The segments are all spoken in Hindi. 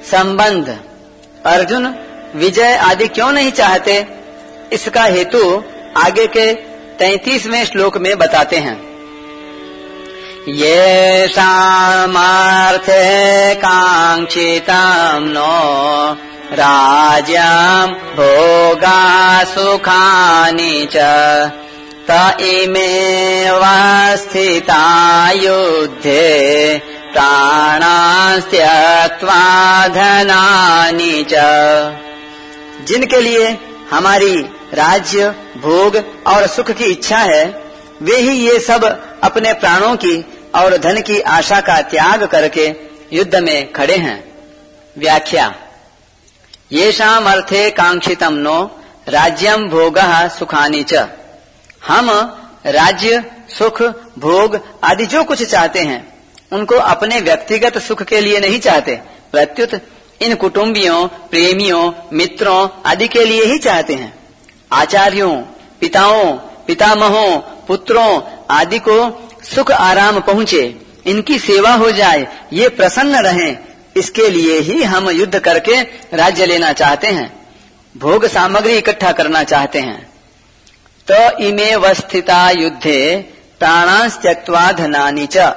संबंध। अर्जुन विजय आदि क्यों नहीं चाहते, इसका हेतु आगे के 33वें श्लोक में बताते हैं। येषामर्थे कांक्षितं नो राज्यं भोगा सुखानि च त इमेव स्थिता युद्धे प्राणान् त्यक्त्वा धनानि च। जिनके लिए हमारी राज्य, भोग और सुख की इच्छा है, वे ही ये सब अपने प्राणों की और धन की आशा का त्याग करके युद्ध में खड़े हैं। व्याख्या। येषाम अर्थे कांक्षितम नो राज्यम भोगः सुखानि च। हम राज्य, सुख, भोग आदि जो कुछ चाहते हैं उनको अपने व्यक्तिगत सुख के लिए नहीं चाहते, प्रत्युत इन कुटुंबियों, प्रेमियों, मित्रों आदि के लिए ही चाहते हैं। आचार्यों, पिताओं, पितामहों, पुत्रों आदि को सुख आराम पहुँचे, इनकी सेवा हो जाए, ये प्रसन्न रहें, इसके लिए ही हम युद्ध करके राज्य लेना चाहते हैं, भोग सामग्री इकट्ठा करना चाहते हैं। तो इमे वस्थिता युद्धे प्राणान् त्यक्त्वा धनानि च।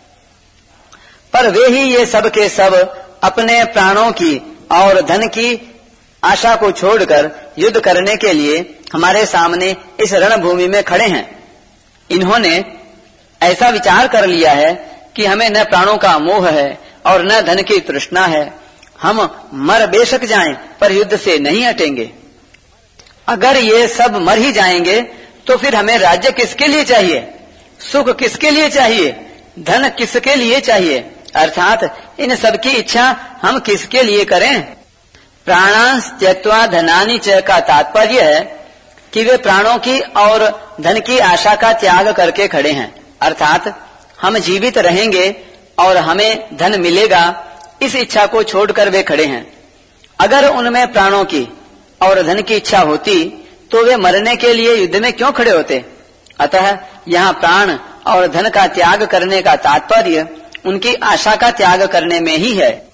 पर वे ही ये सब के सब अपने प्राणों की और धन की आशा को छोड़कर युद्ध करने के लिए हमारे सामने इस रणभूमि में खड़े हैं। इन्होंने ऐसा विचार कर लिया है कि हमें न प्राणों का मोह है और न धन की तृष्णा है, हम मर बेशक जाएं पर युद्ध से नहीं हटेंगे। अगर ये सब मर ही जाएंगे तो फिर हमें राज्य किसके लिए चाहिए, सुख किसके लिए चाहिए, धन किसके लिए चाहिए, अर्थात इन सब की इच्छा हम किसके लिए करें। प्राणान् त्यक्त्वा धनानि च का तात्पर्य है कि वे प्राणों की और धन की आशा का त्याग करके खड़े हैं, अर्थात हम जीवित रहेंगे और हमें धन मिलेगा, इस इच्छा को छोड़कर वे खड़े हैं। अगर उनमें प्राणों की और धन की इच्छा होती तो वे मरने के लिए युद्ध में क्यों खड़े होते। अतः यहाँ प्राण और धन का त्याग करने का तात्पर्य उनकी आशा का त्याग करने में ही है।